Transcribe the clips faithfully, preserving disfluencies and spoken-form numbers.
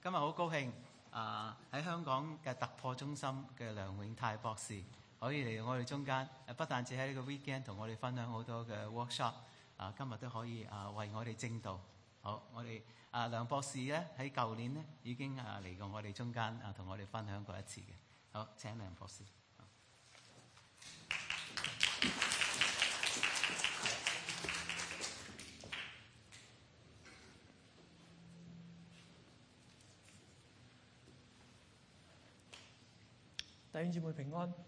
今日好高興啊！喺香港嘅突破中心嘅梁永泰博士可以嚟到我哋中間，不但止喺呢個 weekend 同我哋分享好多嘅 workshop， 啊，今日都可以啊為我哋證道。好，我哋啊梁博士咧喺舊年咧已經啊嚟過我哋中間啊同我哋分享過一次嘅。好，請梁博士。 弟兄姊妹平安。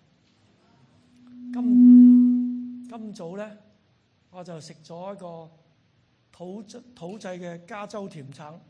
今今早咧，我就食咗一個土土製嘅加州甜橙，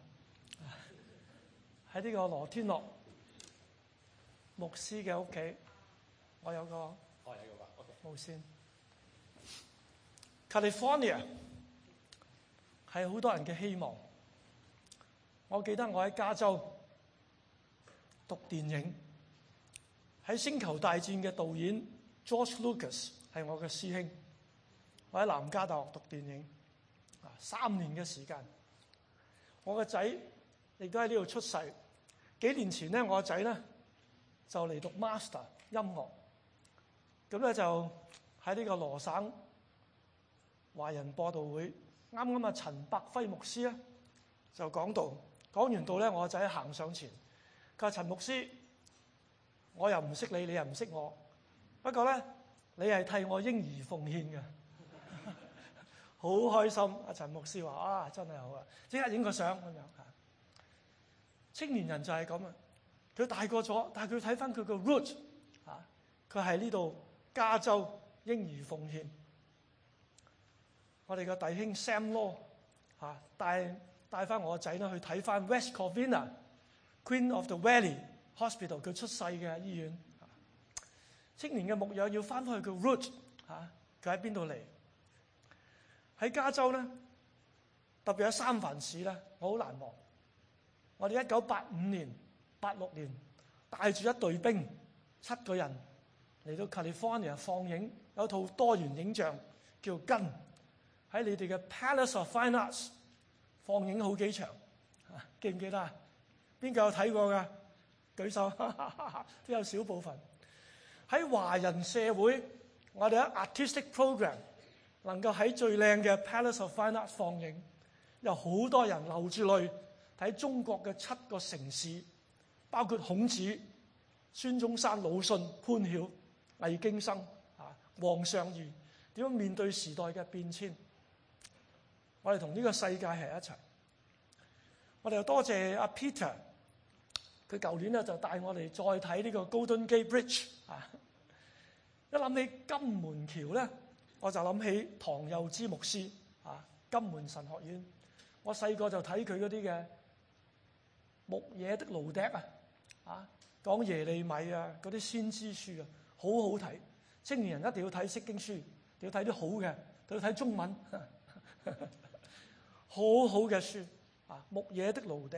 喺呢個羅天樂牧師嘅屋企。我有個哦有個無線。California 係好多人嘅希望。我記得我喺加州讀電影。喺《星球大戰》嘅導演 George Lucas 係我嘅師兄，我喺南加大學讀電影，啊三年嘅時間。我個仔亦都喺呢度出世。幾年前咧，我個仔咧就嚟讀 Master 音樂，咁咧就喺呢個羅省華人播道會，啱啱啊陳伯輝牧師咧就講道，講完道咧，我個仔行上前，佢話陳牧師，我又唔識你，你又唔識我。不過咧，你係替我嬰兒奉獻嘅，好開心。阿陳牧師話：啊，真係好啊！即刻影個相咁樣。青年人就係咁啊！佢大個咗，但係佢睇翻佢個 root 啊，佢係呢度加州嬰兒奉獻。我哋個弟兄 Sam Law 嚇帶帶翻我個仔咧去睇翻 West Covina Queen of the Valley Hospital 佢出世嘅醫院。青年嘅牧養要翻返去佢 root 嚇，佢喺邊度嚟？喺加州咧，特別喺三藩市咧，我好難忘。我哋一九八五年、八六年帶住一隊兵，七個人嚟到 California 放映，有套多元影像叫《根》，喺你哋嘅 Palace of Fine Arts 放映好幾場，記唔記得啊？邊個有睇過㗎？舉手，都有少部分。喺華人社會，我哋喺 artistic program 能夠喺最靚嘅 Palace of Fine Arts 放映，有好多人流住淚睇中國嘅七個城市，包括孔子、孫中山、魯迅、潘曉、魏京生、啊王上義，點樣面對時代嘅變遷。我哋同呢個世界係一齊。我哋又多謝阿 Peter。佢舊年咧就帶我哋再睇呢個 Golden Gate Bridge 啊！一諗起金門橋咧，我就諗起唐佑之牧師啊，金門神學院。我細個就睇佢嗰啲嘅牧野的蘆笛啊，啊講耶利米啊嗰啲先知書啊，好好睇。青年人一定要睇釋經書，要睇啲好嘅，要睇中文，呵呵好好嘅書啊！牧野的蘆笛。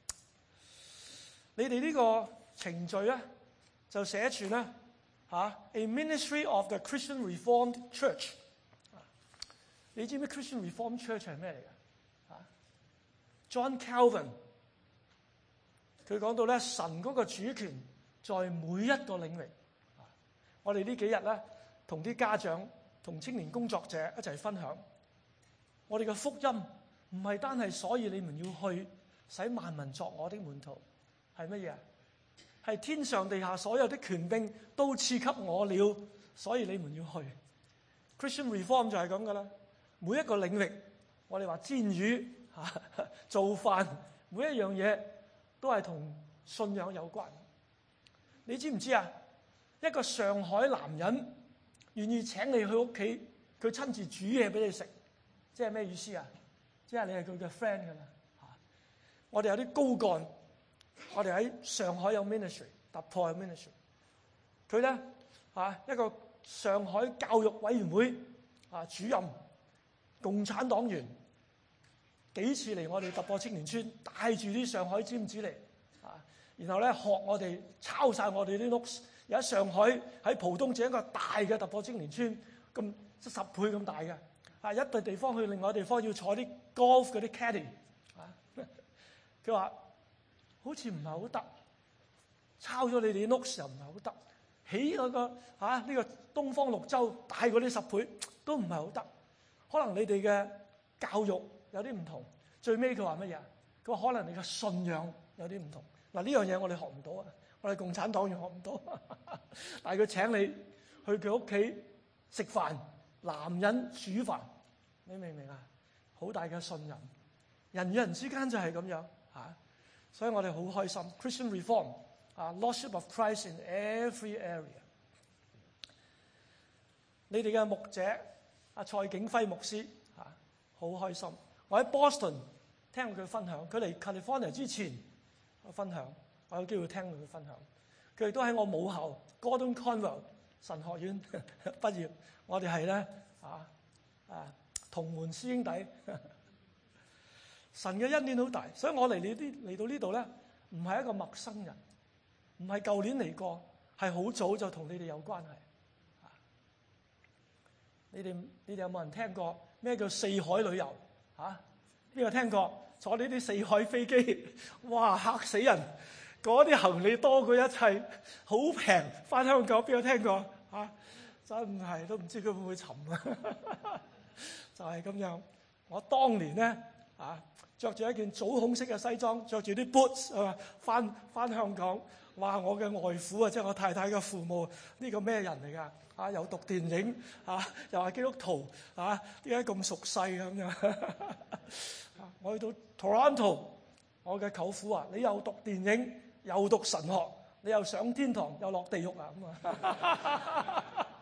你哋呢個程序咧，就寫住咧嚇 A Ministry of the Christian Reformed Church。你知唔知 Christian Reformed Church 係咩嚟嘅？嚇 John Calvin 佢講到咧，神嗰個主權在每一個領域。我哋呢幾日咧，同啲家長、同青年工作者一齊分享，我哋嘅福音唔係單係所以你們要去，使萬民作我的門徒。係乜嘢？係天上地下所有的權柄都賜給我了，所以你們要去。Christian Reform 就係咁噶啦。每一個領域，我哋話煎魚、嚇做飯，每一樣嘢都係同信仰有關。你知唔知啊？一個上海男人願意請你去屋企，佢親自煮嘢俾你食，即係咩意思啊？即係你係佢嘅 friend 噶啦。嚇！我哋有啲高幹。我哋喺上海有 ministry， 突破有 ministry。佢咧啊一個上海教育委員會啊主任，共產黨員，幾次嚟我哋突破青年村，帶住啲上海尖子嚟啊，然後咧學我哋抄晒我哋啲 notes。而喺上海喺浦東整一個大嘅突破青年村，咁即十倍咁大嘅啊，一個地方去另外一個地方要坐啲 golf 嗰啲 caddy 啊，佢話。 好似唔係好得，抄咗你哋啲 notes 又唔係好得，起嗰個嚇呢個東方綠洲大過啲十倍都唔係好得。可能你哋嘅教育有啲唔同。最尾佢話乜嘢？佢話可能你嘅信仰有啲唔同。嗱，呢樣嘢我哋學唔到啊，我哋共產黨員學唔到。但係佢請你去佢屋企食飯，男人煮飯，你明唔明啊？好大嘅信任，人與人之間就係咁樣嚇，所以我哋好開心。Christian Reform 啊 ，Lordship of Christ in every area。你哋嘅牧者阿蔡景輝牧師嚇，好開心。我喺 Boston 聽佢分享，佢嚟 California 之前我分享，我有機會聽佢分享。佢亦都喺我母校 Gordon Conwell 神學院畢業，我哋係咧啊啊同門師兄弟。神嘅恩典好大，所以我嚟呢啲嚟到呢度咧，唔係一個陌生人，唔係舊年嚟過，係好早就同你哋有關係。你哋你哋有冇人聽過咩叫四海旅遊？嚇，邊個聽過？坐呢啲四海飛機，哇嚇死人！嗰啲行李多過一切，好平。翻香港邊個聽過？嚇、啊，真係都唔知佢會唔會沉啊！就係咁樣。我當年咧啊，著住一件棗紅色嘅西裝，着住啲 boots 啊，翻翻香港。哇！我嘅外父啊，即係我太太嘅父母，呢、呢個咩人嚟㗎？啊，又讀電影，啊，又係基督徒，啊，點解咁熟悉咁樣？我去到 Toronto， 我嘅舅父話：你又讀電影，又讀神學，你又上天堂，又落地獄啊！咁啊，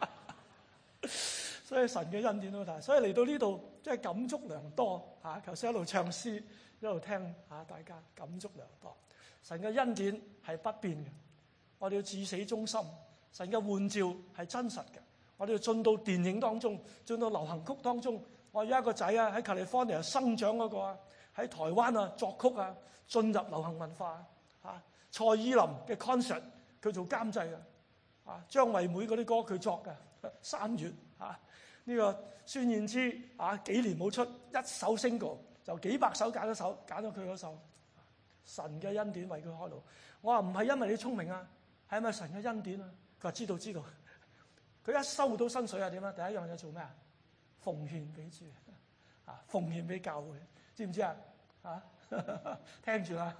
所以神嘅恩典好大，所以嚟到呢度即係感觸良多嚇。頭先一路唱詩，一路聽嚇，大家感觸良多。神嘅恩典係不變嘅，我哋要至死忠心。神嘅喚召係真實嘅，我哋要進到電影當中，進到流行曲當中。我有一個仔啊，喺 California 生長嗰個啊，喺台灣啊作曲啊，進入流行文化啊。蔡依林嘅 concert 佢做監製嘅，啊張惠妹嗰啲歌佢作嘅，三月啊呢、這個孫燕姿啊幾年冇出一首 single， 就幾百首揀一首，揀咗佢嗰首。神嘅恩典為佢開路。我話唔係因為你聰明啊，係咪神嘅恩典啊？佢話知道知道。佢一收到薪水係點啊？第一樣嘢做咩啊？奉獻俾主啊，奉獻俾教會，知唔知啊？啊，聽住啦，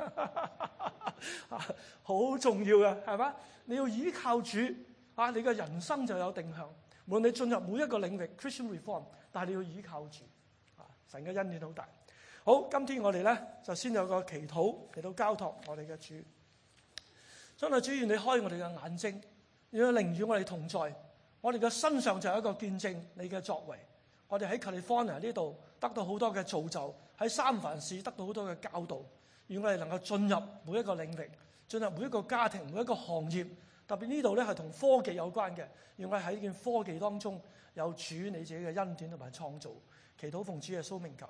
好重要嘅係嘛？你要依靠主啊，你嘅人生就有定向。無論你進入每一個領域 Christian Reform， 但係你要依靠主啊，神嘅恩典好大。好，今天我哋咧就先有個祈禱嚟到交託我哋嘅主。真係主，願你開我哋嘅眼睛，讓靈與我哋同在。我哋嘅身上就有一個見證你嘅作為。我哋喺 California 呢度得到好多嘅造就，喺三藩市得到好多嘅教導，願我哋能夠進入每一個領域，進入每一個家庭、每一個行業。特別呢度咧係同科技有關嘅，願我哋喺呢件科技當中有主你自己嘅恩典同埋創造。祈禱奉主耶穌名求。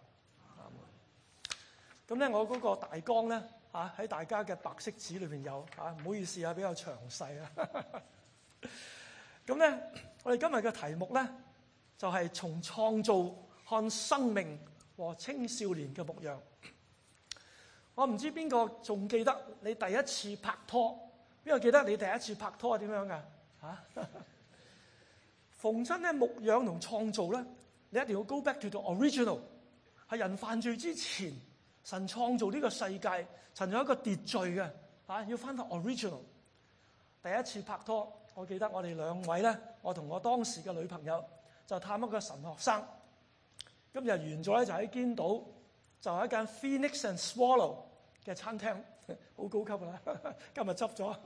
咁咧，我嗰個大綱咧嚇喺大家嘅白色紙裏邊有嚇，唔好意思啊，比較詳細啊。咁咧，我哋今日嘅題目咧就係、是、從創造看生命和青少年嘅牧養。我唔知邊個仲記得你第一次拍拖？邊個記得你第一次拍拖係點樣㗎？嚇！逢親咧牧養同創造咧，你一定要 go back to the original， 係人犯罪之前。神創造呢個世界，曾有一個秩序嘅，啊，要翻到 original。第一次拍拖，我記得我哋兩位咧，我同我當時嘅女朋友就探一個神學生。今日完咗咧，就喺堅島，就係一間 Phoenix and Swallow 嘅餐廳，好高級啦。今日執咗。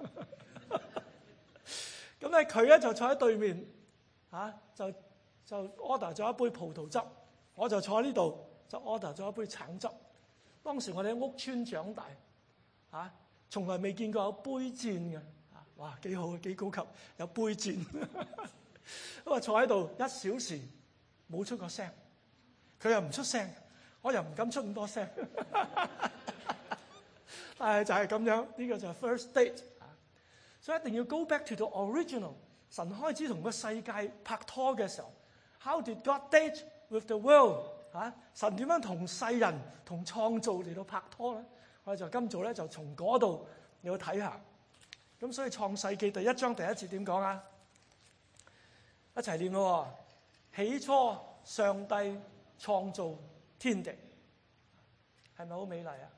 咁咧佢咧就坐喺對面，啊，就就 order 咗一杯葡萄汁，我就坐喺呢度就 order 咗一杯橙汁。當時我哋喺屋村長大，嚇、啊，從來未見過有杯墊嘅，啊，哇，幾好幾高級，有杯墊。咁啊坐喺度一小時冇出個聲，佢又唔出聲，我又唔敢出咁多聲。但係就係咁樣，呢、這個就係 first date，啊。所以一定要 go back to the original。神開始同個世界拍拖嘅時候 ，How did God date with the world？啊！神點樣同世人同創造嚟到拍拖咧？我我哋就今早咧就從嗰度你去睇下。咁所以創世記第一章第一節點講啊？一齊念咯。起初上帝創造天地，係咪好美麗啊？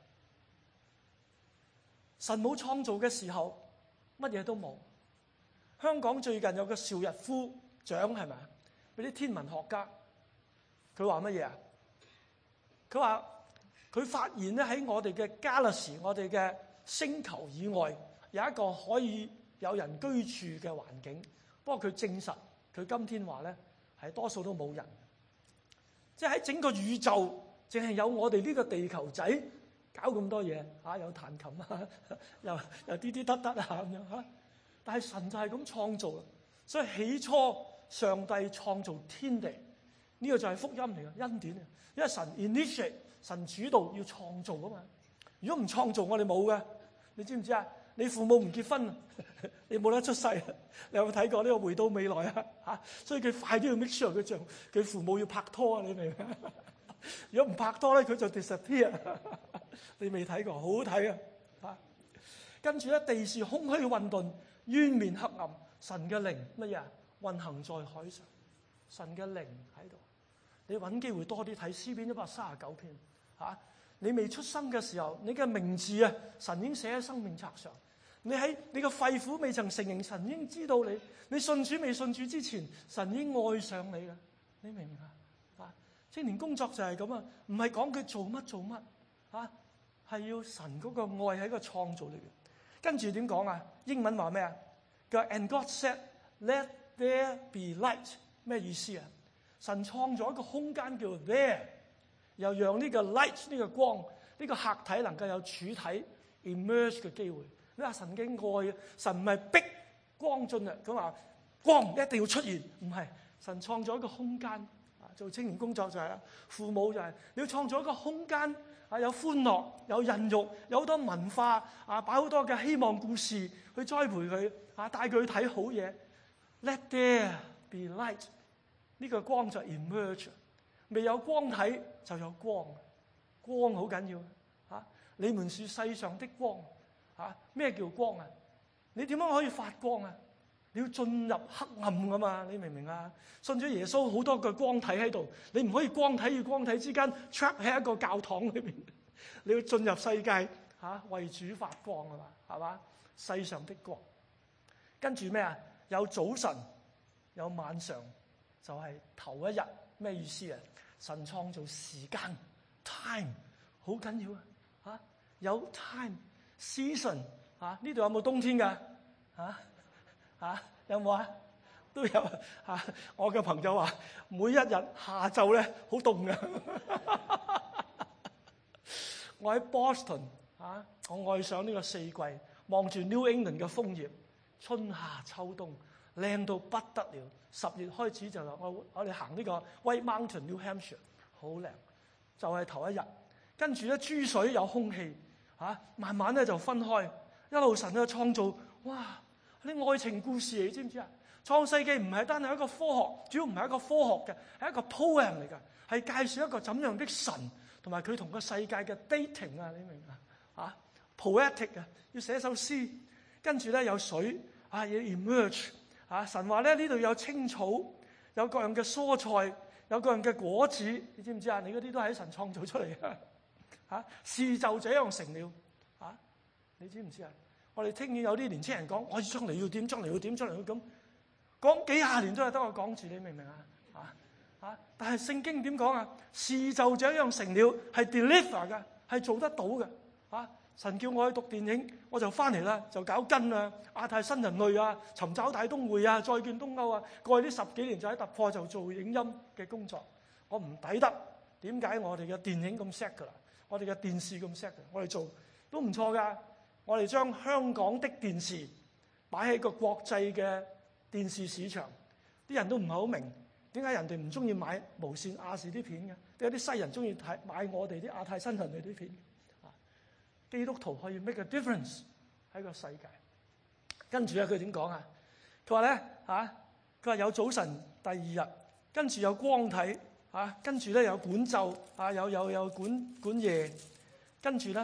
神冇創造嘅時候，乜嘢都冇。香港最近有個邵逸夫獎係咪啊？俾啲天文學家，佢話乜嘢啊？佢話佢發現咧喺我哋嘅 Galaxy，我哋嘅星球以外有一個可以有人居住嘅環境。不過佢證實，佢今天話咧係多數都冇人。即係喺整個宇宙，淨係有我哋呢個地球仔搞咁多嘢嚇，有彈琴啊，又又啲啲得得啊咁樣嚇。但係神就係咁創造啦，所以起初上帝創造天地，呢、這個就係福音嚟嘅恩典啊！因為神 initiate， 神主導要創造啊嘛。如果唔創造，我哋冇嘅。你知唔知啊？你父母唔結婚，你冇得出世。你有冇睇過呢個回到未來啊？嚇！所以佢快啲要 make sure 佢像佢父母要拍拖啊！你明唔明？如果唔拍拖咧，佢就 disappear。你未睇過，好好睇啊！嚇！跟住咧，地是空虛混沌，淵面黑暗，神嘅靈乜嘢啊？運行在海上，神嘅靈喺度。你揾機會多啲睇詩篇一百三十九篇嚇。你未出生嘅時候，你嘅名字啊，神已經寫喺生命冊上。你喺你個肺腑未曾成形，神已經知道你。你信主未信主之前，神已經愛上你啦。你明唔明啊？啊，青年工作就係咁啊，唔係講佢做乜做乜啊，係要神嗰個愛喺個創造裏邊。跟住點講啊？英文話咩啊？佢話 And God said, Let there be light。咩意思啊？神創造一個空間叫 there， 又讓呢個 light 呢個光呢、呢個客體能夠有柱體 emerge 嘅機會。你話神嘅愛，神唔係逼光進嚟，佢話光一定要出現，唔係。神創造一個空間啊，做青年工作就係啦，父母就係、是、你要創造一個空間啊，有歡樂，有孕育，有好多文化啊，擺好多嘅希望故事去栽培佢啊，帶佢去睇好嘢。Let there be light， 呢個光就 emerge。未有光體就有光，光好緊要啊！你們是世上的光啊！咩叫光啊？你點樣可以發光啊？你要進入黑暗噶嘛？你明唔明啊？信咗耶穌好多個光體喺度，你唔可以光體與光體之間 trap 喺一個教堂裏邊。你要進入世界嚇、啊，為主發光啊嘛，係嘛？世上的光。跟住咩啊？有早晨，有晚上，就係、是、頭一日。咩意思啊？神創造時間 time 好緊要啊！嚇，有 time season 嚇，呢度有冇冬天㗎？嚇嚇有冇啊？都有嚇。我嘅朋友話每一日下晝咧好凍㗎。我喺 Boston 嚇，我愛上呢個四季，望住 New England 嘅楓葉，春夏秋冬靚到不得了。十月開始就我我哋行呢個 White Mountain New Hampshire 好靚，就係、是、頭一日。跟住咧珠水有空氣嚇、啊，慢慢咧就分開，一路神嘅創造，哇！啲愛情故事你知唔知啊？創世記唔係單係一個科學，主要唔係一個科學嘅，係一個 poem 嚟㗎，係介紹一個怎樣的神同埋佢同個世界嘅 dating 啊！你明唔明啊？啊 poetic 啊，要寫首詩，跟住咧有水啊，要 emerge。啊！神話咧呢度有青草，有各樣嘅蔬菜，有各樣嘅果子，你知唔知啊？你嗰啲都係神創造出嚟嘅。嚇，事就這樣成了。嚇、啊，你知唔知啊？我哋聽見有啲年青人講，我將來要點，將來要點，將來要咁講幾廿年都係得我講住，你明唔明啊？啊啊！但係聖經點講啊？事就這樣成了，係 deliver 嘅，係做得到嘅。嚇、啊！神叫我去讀電影，我就翻嚟啦，就搞根啊、亞太新人類啊、尋找大東匯啊、再見東歐啊。過去呢十幾年就喺突破就做影音嘅工作，我唔抵得。點解我哋嘅電影咁 set 㗎啦？我哋嘅電視咁 set 㗎，我哋做都唔錯㗎。我哋將香港的電視擺喺個國際嘅電視市場，啲人都唔係好明點解人哋唔中意買無線亞視啲片嘅，有啲西人中意睇買我哋啲亞太新人類啲片。基督徒可以 make a difference 喺個世界。跟住咧，佢點講啊？佢話咧嚇，佢話有早晨第二日，跟住有光體嚇，跟住咧有管晝啊，有有有管管夜，跟住咧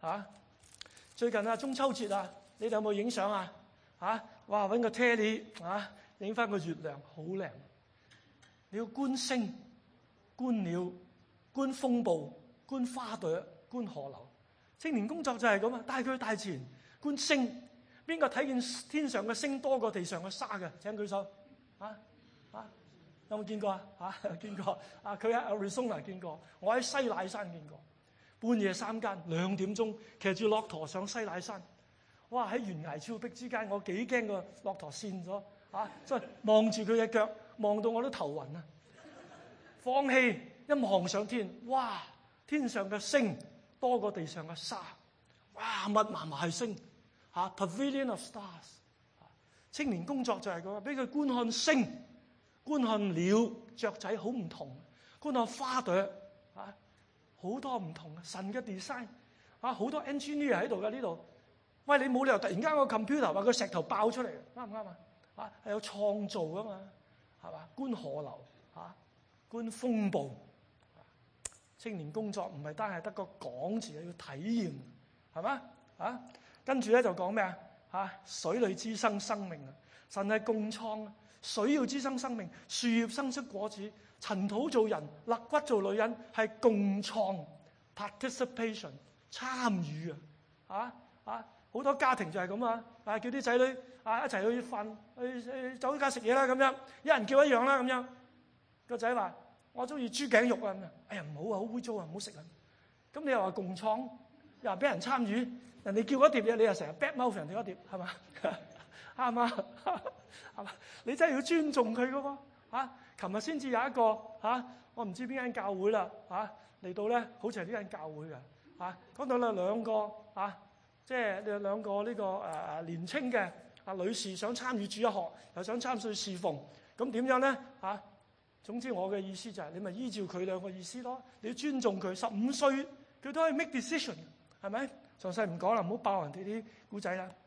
嚇。最近啊，中秋節啊，你哋有冇影相啊？嚇，哇！揾個 Telly 嚇，影翻個月亮，好靚。你要觀星、觀鳥、觀風暴、觀花朵、觀河流。青年工作就係咁啊，帶佢去大自然觀星。邊個睇見天上嘅星多過地上嘅沙嘅？請舉手。啊啊，有冇見過啊？嚇，見過。啊，佢喺 Arizona 見過，我喺西乃山見過。半夜三更兩點鐘，騎住駱駝上西乃山。哇！喺懸崖峭壁之間，我幾驚個駱駝跣咗啊！所以望住佢嘅腳，望到我都頭暈啊！放棄一望上天，哇！天上嘅星多過地上嘅沙，哇！密麻麻係星嚇 ，Pavilion of Stars。青年工作就係咁，俾佢觀看星、觀看鳥、雀仔，好唔同；觀看花朵啊，好多唔同。神嘅 design 啊，好多 engineer 喺度㗎呢度。喂，你冇理由突然間個 computer 話個石頭爆出嚟，啱唔啱啊？啊，係有創造㗎嘛，係嘛？觀河流嚇，觀風暴。青年工作唔係單係得個講字，要體驗，係嘛？啊，跟住咧就講咩啊？嚇，水裏滋生生命啊！神係共創，水要滋生生命，樹葉生出果子，塵土做人，肋骨做女人，係共創 participation 參與啊！啊啊！好多家庭就係咁啊！啊，叫啲仔女啊一齊去飯去去酒家食嘢啦咁樣，一人叫一樣啦咁樣。個仔話：我中意豬頸肉啊咁樣。哎呀，唔好啊，好污糟啊，唔好食啊！咁你又話共創，又話俾人參與，人哋叫嗰碟嘢，你又成日 bad mouth 人哋嗰碟，係嘛？啱嘛？係嘛？你真係要尊重佢噶喎！嚇，琴日先至有一個嚇，我唔知邊間教會啦嚇嚟到咧，好似係呢間教會嘅嚇，講到咧兩個嚇。即係你有兩個呢個誒年青嘅啊女士想參與主日學，又想參與侍奉，咁點樣咧嚇？總之我嘅意思就係你咪依照佢兩個意思咯，你要尊重佢。十五歲佢都可以 make decision， 係咪？詳細唔講啦，唔好爆人哋啲古仔啦。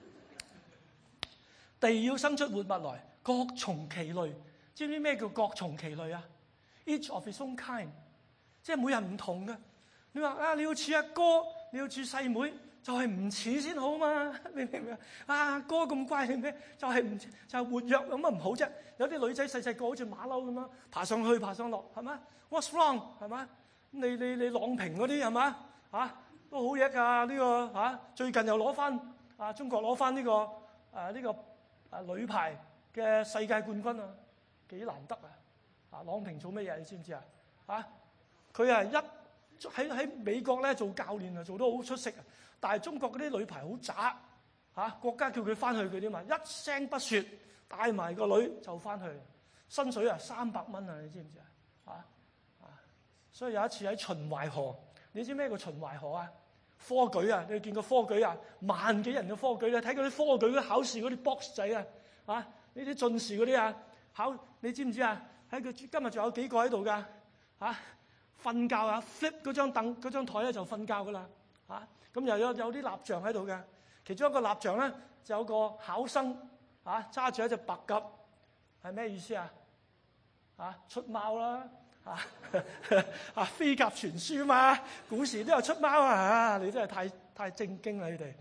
地要生出活物來，各從其類。知唔知咩叫各從其類啊 ？Each of his own kind， 即係每人唔同嘅。你話啊，你要似阿哥，你要似細妹。就係唔似先好嘛，你明唔明啊？哥咁乖，你咩？就係唔就係活躍咁啊唔好啫。有啲女仔細細個好似馬騮咁樣，爬上去爬上落，係嘛 ？What's wrong？ 係嘛？你你你郎平嗰啲係嘛？嚇都好嘢㗎呢個嚇，最近又攞翻啊中國攞翻呢個誒呢個啊女排嘅世界冠軍啊，幾難得啊！啊郎平做乜嘢你知唔知啊？啊佢係一喺喺美國咧做教練啊，做得好出色啊！但係中國嗰啲女排好渣嚇，國家叫佢翻去佢啲嘛，一聲不説，帶埋個女就翻去，薪水啊三百蚊啊，你知唔知啊？啊啊！所以有一次喺秦淮河，你知咩叫秦淮河啊？科舉啊，你見過科舉啊？萬幾人嘅科舉咧，睇嗰啲科舉嗰考試嗰啲 box 仔啊，啊呢啲進士嗰啲啊，考你知唔知啊？喺佢今日仲有幾個喺度㗎？嚇瞓覺啊 ，flip 嗰張凳嗰張台咧就瞓覺㗎啦，嚇。咁又有有啲蠟像喺度嘅，其中一個蠟像咧就有個考生啊揸住一隻白鴿，係咩意思啊？啊出貓啦，啊啊飛鴿傳書嘛，古時都有出貓啊！啊你真係太太正經啦你哋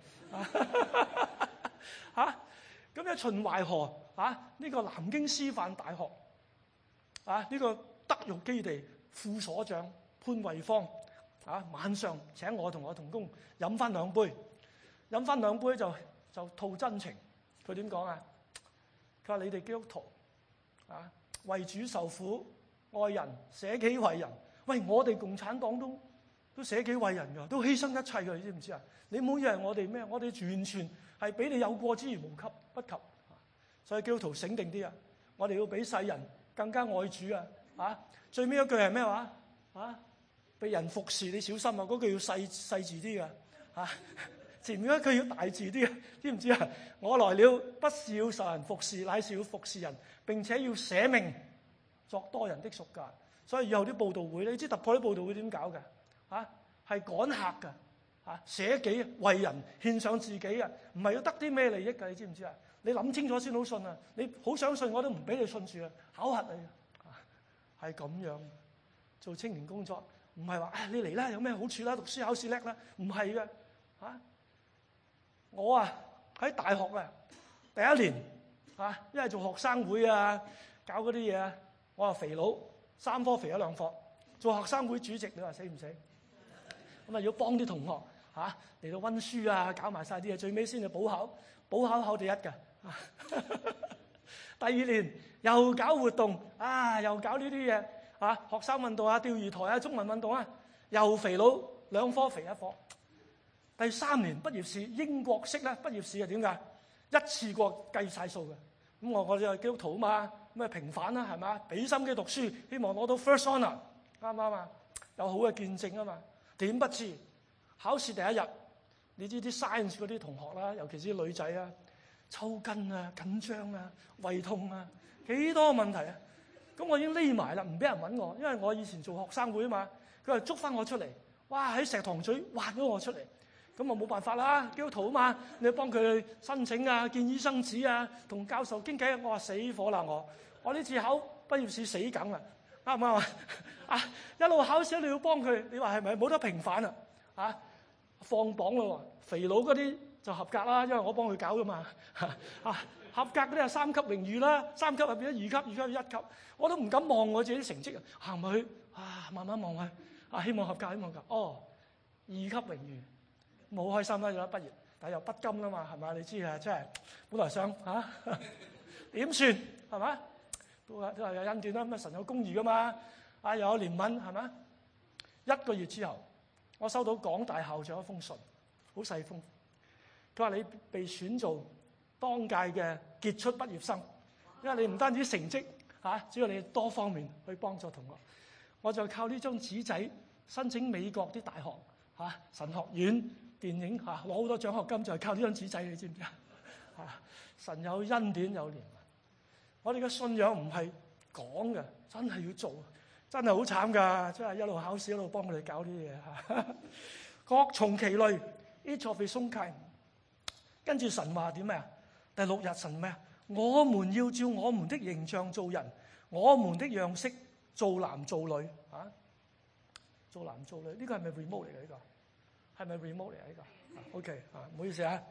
啊！咁喺秦淮河啊呢個南京師範大學啊呢個德育基地副所長潘惠芳。啊！晚上請我同我同工飲翻兩杯，飲翻兩杯就就吐真情。佢點講啊？佢話：你哋基督徒啊，為主受苦，愛人，捨己為人。喂，我哋共產黨都都捨己為人㗎，都犧牲一切㗎，你知唔知啊？你唔好以為我哋咩？我哋完全係比你有過之而無及不及。所以基督徒醒定啲啊！我哋要比世人更加愛主啊！啊，最尾一句係咩話？啊！被人服侍，你小心啊！嗰句要細細字啲嘅嚇，前面一句要大字啲嘅，知唔知啊？我來了，不是要受人服侍，乃是要服侍人，並且要捨命作多人的贖價。所以以後啲佈道會，你知突破啲佈道會點搞嘅嚇？係趕客嘅嚇，捨己為人，獻上自己嘅，唔係要得啲咩利益嘅，你知唔知啊？你諗清楚先好信啊！你好想信我都唔俾你信住啊，考核你啊，係咁樣做青年工作。唔係話啊，你嚟啦，有咩好處啦？讀書考試叻啦，唔係嘅。 啊！我啊喺大學啊第一年啊，因為做學生會啊，搞嗰啲嘢啊，我係肥佬，三科肥咗兩科。做學生會主席，你話死唔死？咁啊要幫啲同學嚇嚟到温書啊，搞埋晒啲嘢，最尾先至補考，補考考第一嘅。第二年又搞活動啊，又搞呢啲嘢啊，學生運動啊、釣魚台啊、中文運動啊，又肥佬兩科肥一科。第三年畢業試英國式咧，畢業試係點㗎？一次過計晒數嘅。咁我我哋係基督徒啊嘛，咁啊平反啦，係嘛？俾心機讀書，希望攞到 first honour， 啱唔啱啊？有好嘅見證啊嘛。點不知考試第一日，你知啲 science 嗰啲同學啦，尤其是啲女仔啊，抽筋啊、緊張啊、胃痛啊，幾多問題啊！咁我已經匿埋啦，唔俾人揾我，因為我以前做學生會啊嘛。佢話捉翻我出嚟，哇喺石塘咀挖咗我出嚟。咁啊冇辦法啦，基督徒啊嘛，你幫佢申請啊、見醫生紙啊、同教授傾偈。我話死火啦！我我呢次考畢業試死梗啦，啱唔啱啊？啊一路考試你要幫佢，你話係咪冇得平反啊？啊放榜咯喎，肥佬嗰啲就合格啦，因為我幫佢搞噶嘛。啊合格嗰啲係三級榮譽啦，三級入變咗二級，二級一級，我都唔敢望我自己啲成績啊，行埋去啊慢慢望下，啊希望合格，希望合格。哦二級榮譽。冇開心啦，有得畢業，但係又不甘啦嘛，係嘛？你知啊，真係本來想嚇點算係嘛？都係都係有恩典啦，咁啊神有公義噶嘛，啊又有憐憫係嘛？一個月之後，我收到港大校長一封信，好細封，佢話你被選做當屆嘅傑出畢業生，因為你唔單止成績嚇，只要你多方面去幫助同學，我就靠呢張紙仔申請美國啲大學嚇神學院。電影嚇攞好多獎學金就係靠呢張紙仔，你知唔知啊？嚇神有恩典有憐憫，我哋嘅信仰唔係講嘅，真係要做，真係好慘㗎，真係一路考試一路幫佢哋搞啲嘢嚇。各從其類 ，each of his own kind。跟住神話點咩啊？第六日神咩啊？我們要照我們的形象做人，我們的樣式做男做女嚇、啊，做男做女呢、這個係咪 remote 嚟嘅呢個？係咪 remote 嚟啊？呢個 OK 啊，唔好意思啊。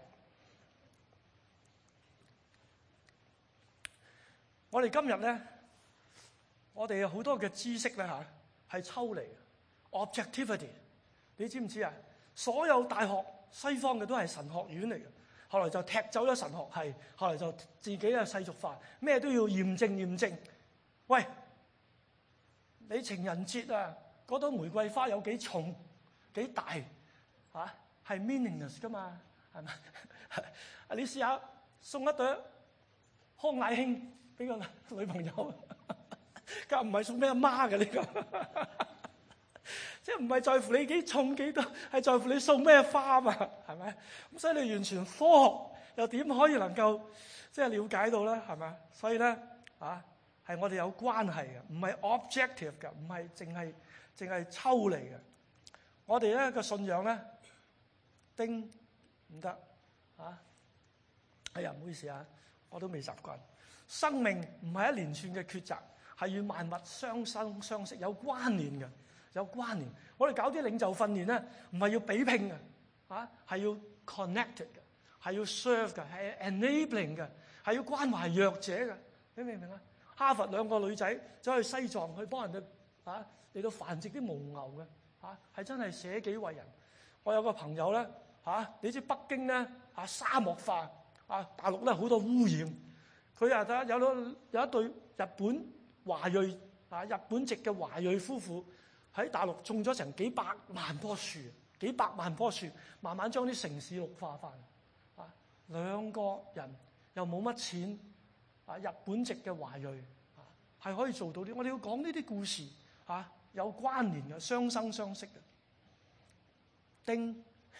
我哋今日咧，我哋有好多嘅知識咧嚇，係抽離 objectivity。你知唔知啊？所有大學西方嘅都係神學院嚟嘅，後來就踢走咗神學系，後來就自己啊世俗化，咩都要驗證驗證。喂，你情人節啊，嗰朵玫瑰花有幾重幾大？嚇係 meaningless 噶嘛，係咪？你試下送一朵康乃馨俾個女朋友，梗唔係送俾阿媽嘅呢個，即係唔係在乎你幾重幾多，係在乎你送咩花嘛，係咪？咁所以你完全科學又點可以能夠即係了解到咧？係咪？所以咧啊，係我哋有關係嘅，唔係 objective 嘅，唔係淨係淨係抽離嘅。我哋咧個信仰咧。丁唔得啊！哎呀，唔好意思啊，我都未習慣。生命唔係一連串嘅抉擇，係與萬物相生相識，有關聯嘅，有關聯。我哋搞啲領袖訓練咧，唔係要比拼嘅，啊，係要 connected 嘅，係要 serve 嘅，係 enabling 嘅，係要關懷弱者嘅。你明唔明啊？哈佛兩個女仔走去西藏去幫人哋啊嚟到繁殖啲犛牛嘅，啊，係真係捨己為人。我有個朋友咧。嚇、啊！你知北京咧嚇、啊、沙漠化啊，大陸咧好多污染。佢啊睇有咗有一對日本華裔啊日本籍嘅華裔夫婦喺大陸種咗成幾百萬棵樹，幾百萬棵樹，慢慢將啲城市綠化翻。啊，兩個人又冇乜錢啊，日本籍嘅華裔啊係可以做到啲。我哋要講呢啲故事嚇、啊，有關聯嘅，相生相識嘅。丁。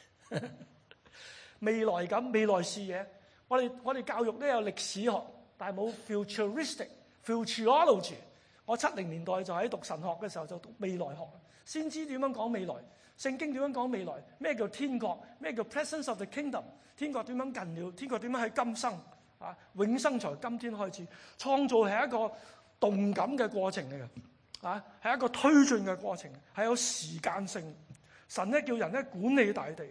未來感、未來視野，我哋我哋教育咧有歷史學，但係冇 futuristic futurology。我七零年代就喺讀神學嘅時候就讀未來學，先知點樣講未來，聖經點樣講未來，咩叫天國，咩叫 presence of the kingdom， 天國點樣近了，天國點樣喺今生啊，永生才今天開始。創造係一個動感嘅過程嚟嘅，啊，係一個推進嘅過程，係有時間性。神咧叫人咧管理大地。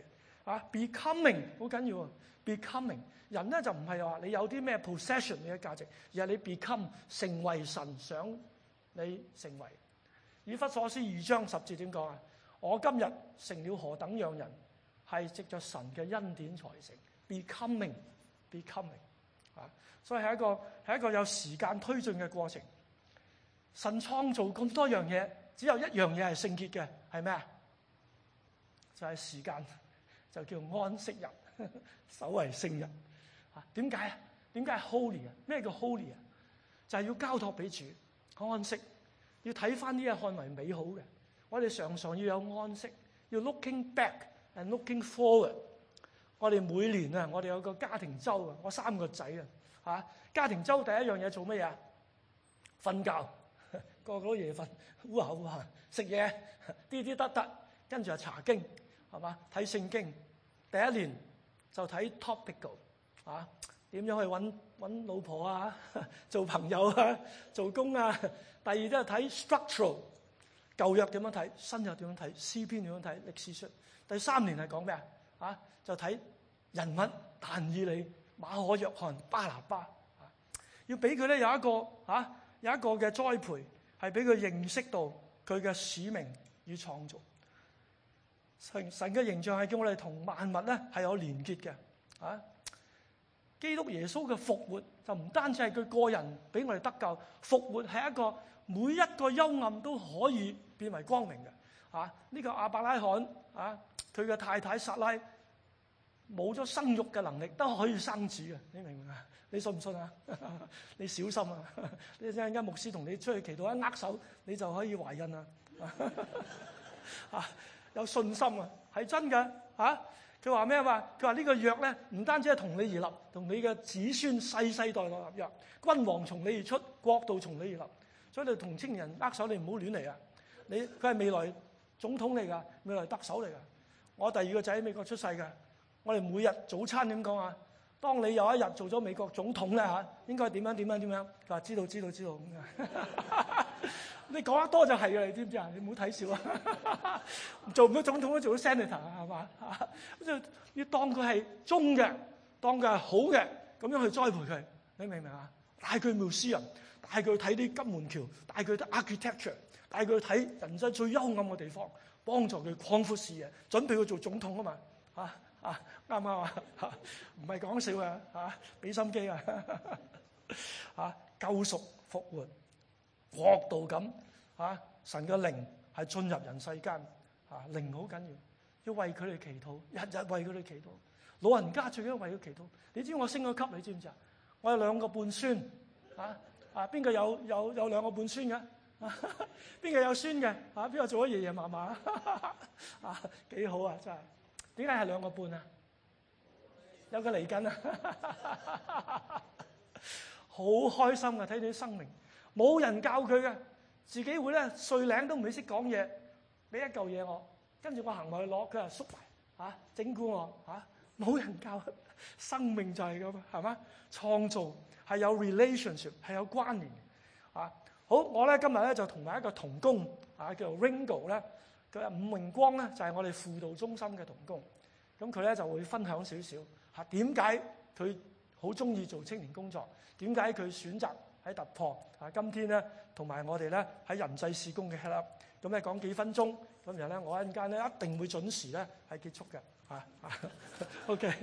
啊 becoming 好緊要啊 becoming 人咧就唔係話你有啲咩 possession 嘅價值，而係你 become 成為神想你成為。以弗所書二章十節點講啊？我今日成了何等樣人，係藉着神嘅恩典才成。becoming becoming 啊，所以係一個係一個有時間推進嘅過程。神創造咁多樣嘢，只有一樣嘢係聖潔嘅，係咩啊？就係時間，就叫安息日，守為聖日。啊，點解啊？點解係 holy 啊？咩叫 holy 啊？就係要交託俾主安息，要睇翻呢日看為美好嘅。我哋常常要有安息，要 looking back and looking forward。我哋每年啊，我哋有個家庭週啊，我三個仔啊，嚇家庭週第一樣嘢做乜嘢啊？瞓覺，個個都夜瞓，烏下烏下，食嘢，啲啲得得，跟住就查經，係嘛？睇聖經。第一年就睇 topical， 啊，點樣去揾揾老婆啊，做朋友啊，做工啊。第二都係睇 structural， 舊約點樣睇，新約點樣睇，詩篇點樣睇，歷史書。第三年係講咩啊？啊，就睇人物，但以理、馬可、約翰、巴拿巴，啊，要俾佢咧有一個啊有一個嘅栽培，係俾佢認識到佢嘅使命與創造。神神嘅形象係叫我哋同萬物咧係有連結嘅，啊！基督耶穌嘅復活就唔單止係佢個人俾我哋得救，復活係一個每一個幽暗都可以變為光明嘅。啊！呢、這個亞伯拉罕啊，佢嘅太太撒拉冇咗生育嘅能力都可以生子嘅，你明唔明啊？你信唔信啊？你小心啊！你陣間牧師同你出去祈禱一握手，你就可以懷孕啦！啊！有信心啊，係真嘅嚇！佢話咩話？佢話呢個約咧，唔單止係同你而立，同你嘅子孫世世代代立約。君王從你而出，國度從你而立。所以你同青人握手，你唔好亂嚟啊！你佢係未來總統嚟㗎，未來特首嚟㗎。我第二個仔喺美國出世㗎。我哋每日早餐點講啊？當你有一日做咗美國總統咧嚇，應該點樣點樣點樣？佢話知道知道知道咁嘅。你講得多就係嘅，你知唔知啊？你唔好睇笑啊！做唔到總統都做到 senator 啊，係嘛？咁就要當佢係忠嘅，當佢係好嘅，咁樣去栽培佢。你明唔明啊？帶佢去 museum，帶佢去睇啲金門橋，帶佢去 architecture， 帶佢去睇人生最幽暗嘅地方，幫助佢擴闊視野，準備佢做總統啊嘛！啊啊，啱唔啱啊？唔係講笑啊！嚇，俾心機啊！嚇，救贖復活。國度咁啊！神嘅靈係進入人世間啊，靈好緊要，要為佢哋祈禱，日日為佢哋祈禱。老人家最緊要為佢祈禱。你知我升咗級，你知唔知啊？我有兩個半孫啊啊！邊個有有有兩個半孫嘅？邊個有孫嘅？啊，邊個做咗爺爺嫲嫲啊？幾好啊！真係點解係兩個半啊？有個嚟緊啊！好開心啊！睇你啲生命。冇人教佢嘅，自己會咧碎領都唔會識講嘢，俾一嚿嘢我，跟住我行埋去攞，佢話縮埋嚇整蠱我嚇，冇人教，生命就係咁，係嘛？創造係有 relationship 係有關聯啊！好，我咧今日咧就同埋一個同工啊，叫做 Ringo 咧，佢係伍榮光咧，就係我哋輔導中心嘅同工，咁佢咧就會分享少少嚇點解佢好中意做青年工作，點解佢選擇喺突破啊！今天咧，同埋我哋咧喺人際事工嘅 head up，咁咧講幾分鐘，咁然後咧我一陣間咧一定會準時咧係結束嘅嚇。OK。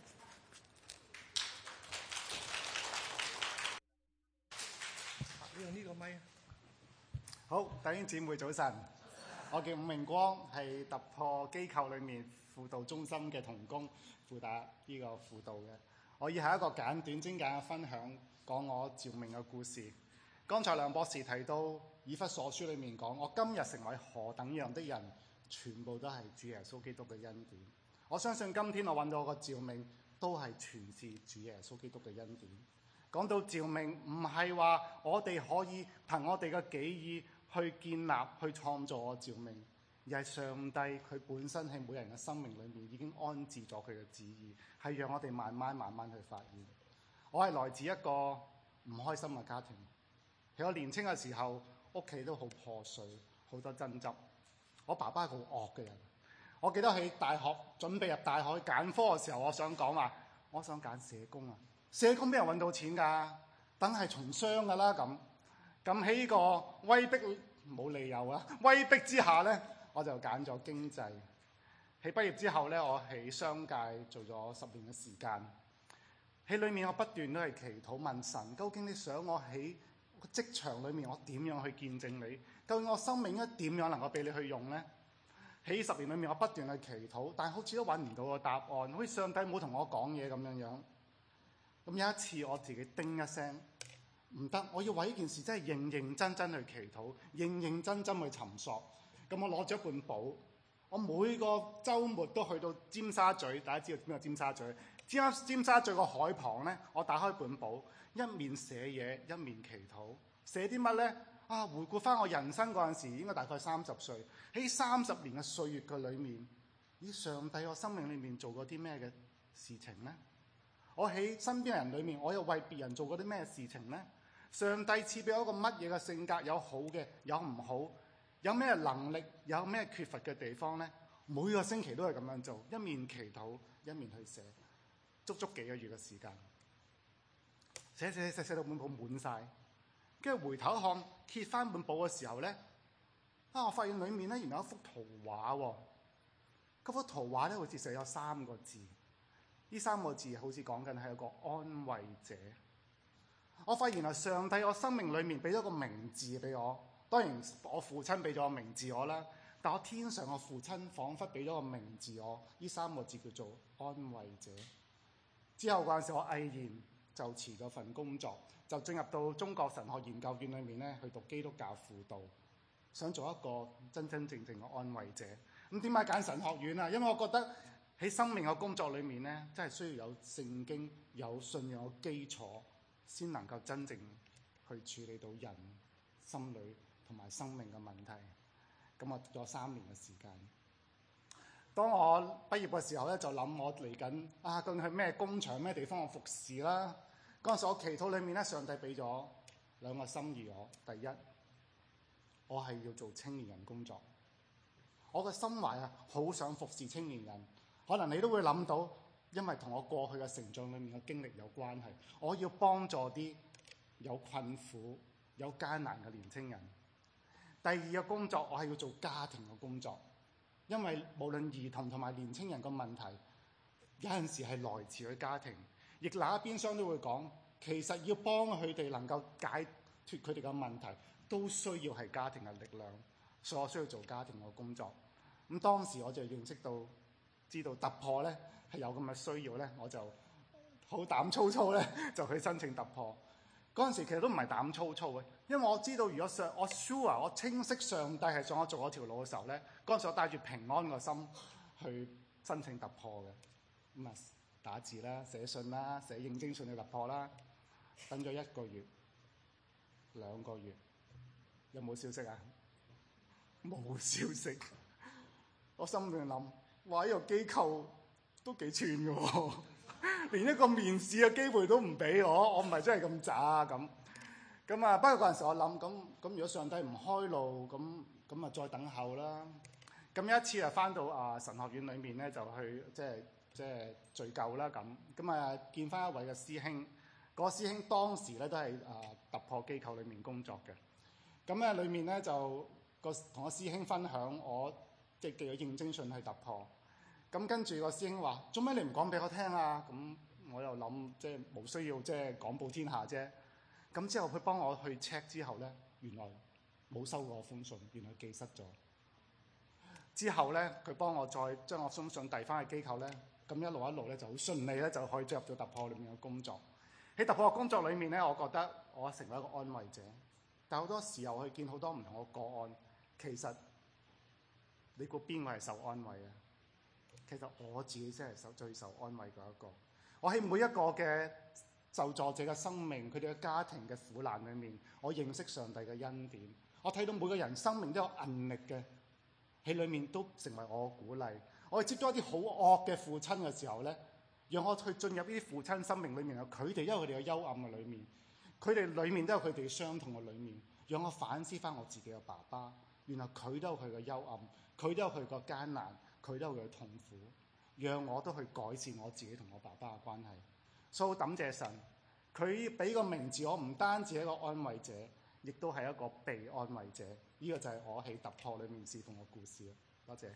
用呢個咪。 好，弟兄姊妹早晨，我叫伍明光，係突破機構裏面輔導中心嘅同工，負責呢個輔導嘅。我以下一個簡短精簡嘅分享。講我召命嘅故事。剛才梁博士提到以弗所書裏面講，我今日成為何等樣的人，全部都係主耶穌基督嘅恩典。我相信今天我揾到個召命，都係全是主耶穌基督嘅恩典。講到召命，唔係話我哋可以憑我哋嘅己意去建立、去創造我召命，而係上帝佢本身喺每人嘅生命裏面已經安置咗佢嘅旨意，係讓我哋慢慢慢慢去發現。我係來自一個唔開心嘅家庭，喺我年輕嘅時候，屋企都好破碎，好多爭執。我爸爸係好惡嘅人， 我記得喺大學準備入大學揀科嘅時候，我想講話，我想揀社工啊！社工邊有揾到錢㗎？等係從商㗎啦咁。咁喺呢個威逼冇理由啊！威逼之下咧，我就揀咗經濟。喺畢業之後咧，我喺商界做咗十年嘅時間。喺裏面我不斷都係祈禱問神，究竟你想我喺個職場裏面我點樣去見證你？究竟我生命應該點樣能夠俾你去用咧？喺十年裏面我不斷去祈禱，但係好似都揾唔到個答案，好似上帝冇同我講嘢咁樣樣。咁有一次我自己叮一聲，唔得，我要為呢件事真係認認真真去祈禱，認認真真去尋索。咁我攞咗一本簿，我每個週末都去到尖沙咀，大家知道邊個尖沙咀？尖尖沙咀個海旁咧，我打開本簿，一面寫嘢，一面祈禱。寫啲乜咧？啊，回顧翻我人生嗰陣時，應該大概三十歲。喺三十年嘅歲月嘅裏面，以上帝我生命裏面做過啲咩嘅事情咧？我喺身邊人裏面，我又為別人做過啲咩事情咧？上帝賜俾我一個乜嘢嘅性格？有好嘅，有唔好，有咩能力，有咩缺乏嘅地方咧？每個星期都係咁樣做，一面祈禱，一面去寫，足足幾個月嘅時間，寫寫寫寫到本簿滿晒。跟住回頭一看，揭翻本簿嘅時候咧，啊！我發現裡面咧原來有一幅圖畫喎。嗰幅圖畫咧好似寫有三個字，呢三個字好似講緊係一個安慰者。我發現原來上帝我生命裡面俾咗個名字俾我，當然我父親俾咗個名字我啦，但我天上嘅父親彷彿俾咗個名字我，呢三個字叫做安慰者。之後嗰陣時我毅然就辭咗份工作，就進入到中國神學研究院裏面咧去讀基督教輔導，想做一個真真正正嘅安慰者。咁點解揀神學院啊？因為我覺得喺生命嘅工作裏面咧，真係需要有聖經、有信仰嘅基礎，先能夠真正去處理到人心裏同埋生命嘅問題。咁我讀咗三年嘅時間。當我畢業嘅時候咧，就諗我嚟緊啊，究竟去咩工場、咩地方我服侍啦。嗰陣時我祈禱裏面咧，上帝俾咗兩個心意我。第一，我係要做青年人工作。我嘅心懷啊，好想服侍青年人。可能你都會諗到，因為同我過去嘅成長裏面嘅經歷有關係。我要幫助啲有困苦、有艱難嘅年青人。第二個工作，我係要做家庭嘅工作。因為無論兒童同埋年青人嘅問題，有陣時係來自佢家庭，亦那一邊廂都會講，其實要幫佢哋能夠解決佢哋嘅問題，都需要係家庭嘅力量，所以我需要做家庭嘅工作。咁當時我就認識到，知道突破咧係有咁嘅需要咧，我就好膽粗粗咧就去申請突破。嗰陣時其實都唔係膽粗粗嘅，因為我知道如果上我 sure 我清晰上帝係想我做嗰條路嘅時候咧，嗰陣時我帶住平安個心去申請突破嘅。咁啊打字啦、寫信啦、寫應徵信去突破啦，等咗一個月、兩個月，有冇消息啊？冇消息。我心裏諗：哇！呢個機構都幾串嘅喎。連一個面試嘅機會都唔俾我，我唔係真係咁渣啊咁。咁啊，不過嗰陣時我諗，咁咁如果上帝唔開路，咁咁啊再等候啦。咁有一次啊，翻到啊神學院裏面咧，就去即係即係聚舊啦咁。咁啊見翻一位嘅師兄，嗰個師兄當時咧都係啊突破機構裏面工作嘅。咁咧裏面咧就個同個師兄分享我即係寄咗應徵信去突破。咁跟住個師兄話：做咩你唔講俾我聽啊？咁我又諗，即係冇需要即係廣佈天下啫。咁之後佢幫我去 check 之後咧，原來冇收過封信，原來寄失咗。之後咧，佢幫我再將我封信遞翻去機構咧，咁一路一路咧就好順利咧，就可以進入咗突破裏面嘅工作。喺突破嘅工作裏面咧，我覺得我成為一個安慰者。但好多時候我去見好多唔同嘅個案，其實你估邊個係受安慰啊？其實我自己先係受最受安慰嘅一個。我喺每一個嘅受助者嘅生命，佢哋嘅家庭嘅苦難裏面，我認識上帝嘅恩典。我睇到每個人生命都有韌力嘅，喺裏面都成為我嘅鼓勵。我哋接觸一啲好惡嘅父親嘅時候咧，讓我去進入呢啲父親生命裏面，有佢哋因為佢哋嘅幽暗嘅裏面，佢哋裏面都有佢哋嘅傷痛嘅裏面，讓我反思翻我自己嘅爸爸。原來佢都有佢嘅幽暗，佢都有佢個艱難。 佢都有佢嘅痛苦，讓我都去改善我自己同我爸爸嘅關係。所以感謝神，佢俾個名字我，唔單止係一個安慰者，亦都係一個被安慰者。呢、這個就係我喺突破裏面侍奉嘅故事。多謝。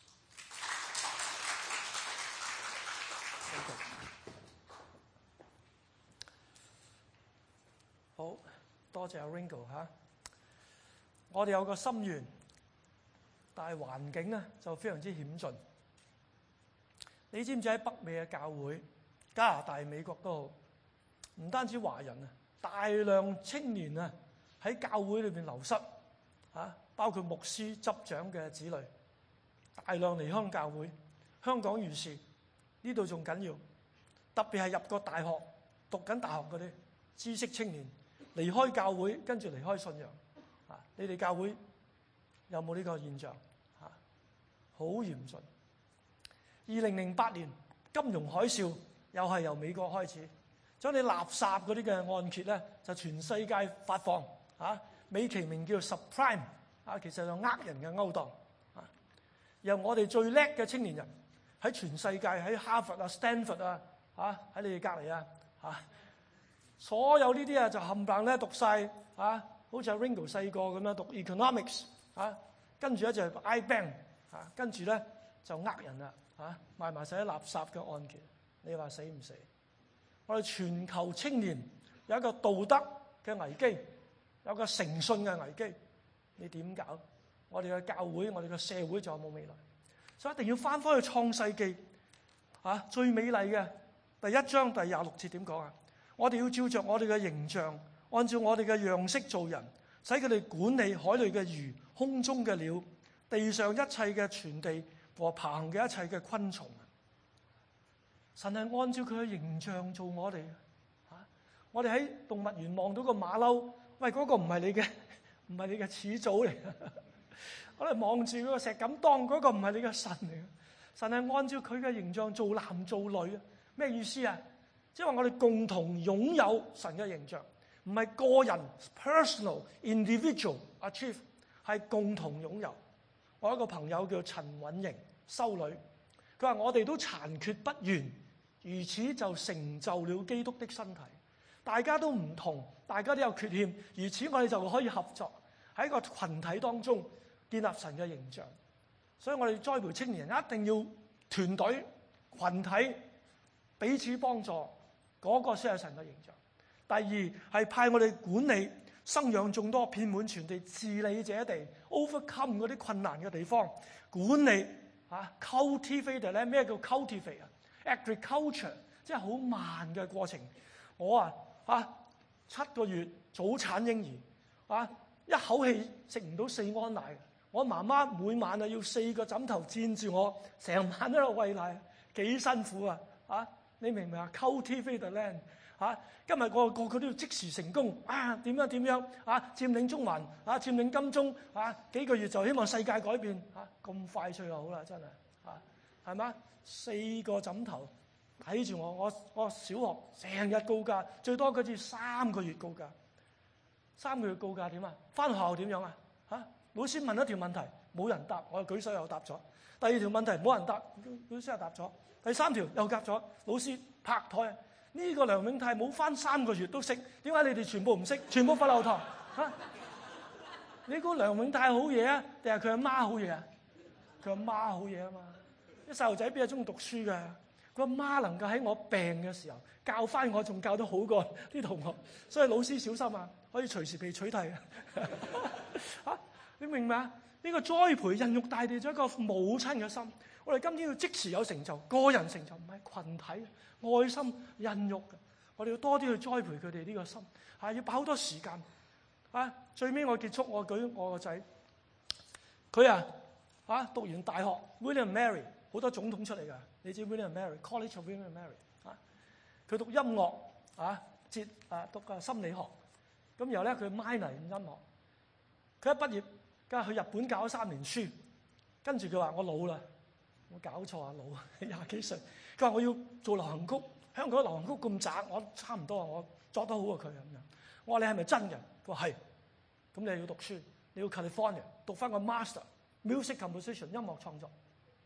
好多謝阿 Ringo 嚇。我哋有個心願，但係環境咧就非常之險峻。你知唔知喺北美嘅教會，加拿大、美國都好，唔單止華人啊，大量青年啊喺教會裏邊流失嚇，包括牧師執掌嘅子女，大量離開教會。香港如是，呢度仲緊要，特別係入過大學、讀緊大學嗰啲知識青年離開教會，跟住離開信仰。啊，你哋教會有冇呢個現象？嚇，好嚴峻。二零零八年金融海嘯又係由美國開始，將啲垃圾嗰啲嘅按揭咧就全世界發放嚇，美其名叫 subprime 啊，其實就呃人嘅勾當啊。由我哋最叻嘅青年人喺全世界，喺哈佛啊、Stanford 啊嚇，喺你哋隔離啊嚇，所有呢啲啊就冚唪唥咧讀晒啊，好似阿 Ringo 細個咁樣讀 economics 啊，跟住咧就 I-Bank 啊，跟住咧就呃人啦。嚇，賣埋晒啲垃圾嘅按揭，你話死唔死？我哋全球青年有一個道德嘅危機，有一個誠信嘅危機，你點搞？我哋嘅教會，我哋嘅社會仲有冇未來？所以一定要翻返去創世記啊，最美麗嘅第一章第廿六節點講啊？我哋要照着我哋嘅形象，按照我哋嘅樣式做人，使佢哋管理海裏嘅魚、空中嘅鳥、地上一切嘅全地和爬行嘅一切嘅昆蟲。神係按照佢嘅形象做我哋嚇。我哋喺動物園望到個馬騮，喂，嗰個唔係你嘅，唔係你嘅始祖嚟。我哋望住嗰個石敢當，嗰個唔係你嘅神嚟。神係按照佢嘅形象做男做女啊。咩意思啊？即係話我哋共同擁有神嘅形象，唔係個人 personal individual achieve， 係共同擁有。我有一個朋友叫陳允瑩修女，佢話我哋都殘缺不完，如此就成就了基督的身體。大家都唔同，大家都有缺陷，如此我哋就可以合作喺一個群體當中建立神嘅形象。所以我哋栽培青年人一定要團隊群體彼此幫助，嗰、那個先係神嘅形象。第二係派我哋管理生養眾多，遍滿全地，治理這地 ，overcome 嗰啲困難嘅地方，管理啊 cultivate 咧，咩叫 cultivate 啊 ？agriculture 即係好慢嘅過程。我啊啊七個月早產嬰兒啊，一口氣食唔到四安奶。我媽媽每晚啊要四個枕頭墊住我，成晚喺度餵奶，幾辛苦啊！啊，你明唔明啊 ？cultivate the land 啊！今日個個個都要即時成功啊！點樣點樣啊？佔領中環啊！佔領金鐘啊！幾個月就希望世界改變啊！咁快脆就好啦，真係啊，係嘛？四個枕頭睇住我，我我小學成日告假，最多嗰次三個月告假，三個月告假點啊？返學校點樣啊？嚇！老師問一條問題，冇人答，我舉手又答咗。第二條問題冇人答，老師又答咗。第三條又答咗，老師拍台。呢、這個梁永泰冇返三個月都識，點解你哋全部唔識？全部罰留堂嚇！你估梁永泰好嘢啊？定係佢阿媽好嘢啊？佢阿媽好嘢啊嘛！啲細路仔邊係中意讀書㗎？佢阿媽能夠喺我病嘅時候教翻我，仲教得好過啲同學，所以老師小心啊，可以隨時被取締啊！嚇，你明唔明啊？呢、這個栽培孕育大地咗一個母親嘅心。我哋今天要即時有成就，個人成就唔係群體愛心孕育嘅。我哋要多啲去栽培佢哋呢個心，係要擺好多時間。啊，最尾我結束，我舉我個仔，佢啊啊讀完大學 William Mary 好多總統出嚟㗎，你知 William Mary College of William Mary 啊，佢讀音樂啊，哲啊讀個心理學，咁然後咧佢 minor 音樂，佢一畢業梗係去日本教咗三年書，跟住佢話我老啦。我搞錯啊，老廿幾歲。佢話我要做流行曲，香港流行曲咁渣，我差唔多啊，我作得好過佢咁樣。我話你係咪真嘅？佢話係。咁你要讀書，你要 California 讀翻個 master music composition 音樂創作。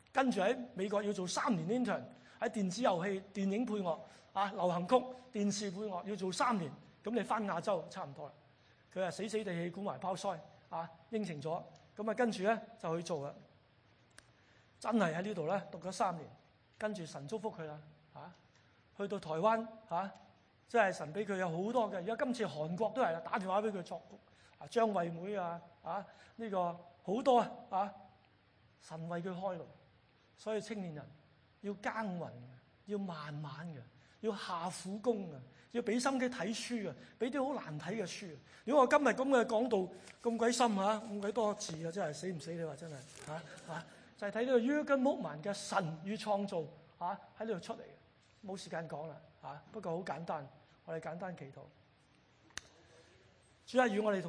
跟住喺美國要做三年 intern， 喺電子遊戲、電影配樂啊、流行曲、電視配樂要做三年，咁你翻亞洲差唔多啦。佢係死死地氣鼓埋包腮啊，應承咗，咁啊跟住咧就去做啦。真係喺呢度咧讀咗三年，跟住神祝福佢啦嚇，去到台灣嚇，即係神俾佢有好多嘅。而家今次韓國都係啦，打電話俾佢作曲啊，張惠妹啊啊呢個好多啊啊，神為佢開路。所以青年人要耕耘，要慢慢嘅，要下苦功嘅，要俾心機睇書嘅，俾啲好難睇嘅書。如果我今日咁嘅講道咁鬼深嚇，咁鬼多字啊，真係死唔死你話真係嚇嚇，就係睇呢個 Jürgen Moltmann 嘅神與創造嚇喺呢度出嚟嘅，冇時間講啦嚇。不過好簡單，我哋簡單祈禱。主啊，與我哋同